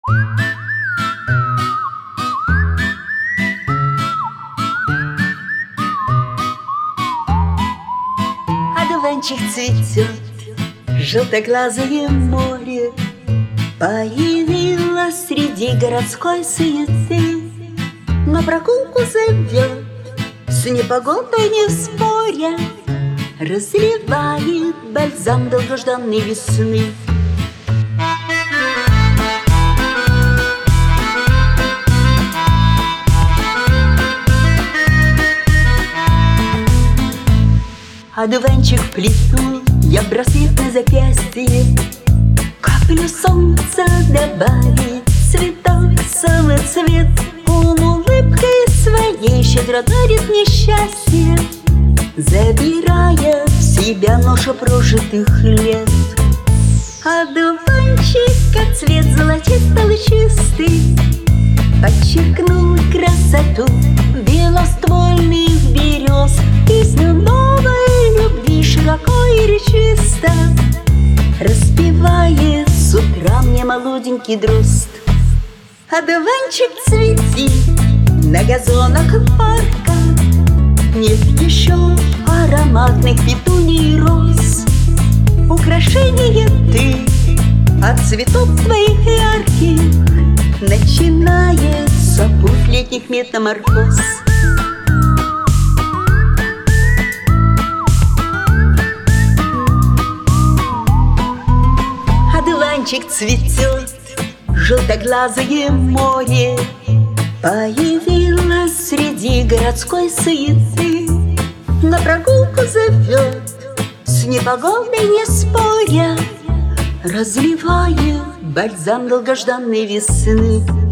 Одуванчик цветет, желтоглазое море появилось среди городской суеты. На прогулку зовет, с непогодой не споря, разливает бальзам долгожданной весны. Одуванчик плету, я браслет на запястье, каплю солнца добавит цветок самоцвет. Он улыбкой своей щедро дарит мне счастье, забирая в себя ношу прожитых лет. Одуванчика цвет золотисто-лучистый подчеркнул красоту белоствольных берез. Песню новой любви широко и речисто распевает с утра мне молоденький дрозд. Одуванчик, цвети на газонах парка, нет еще ароматных петуний и роз. Украшение ты от цветов твоих ярких, начинается путь летних метаморфоз. Одуванчик цветет, желтоглазое море появилось среди городской суеты. На прогулку зовет, с непогодой не споря, разливая бальзам долгожданной весны.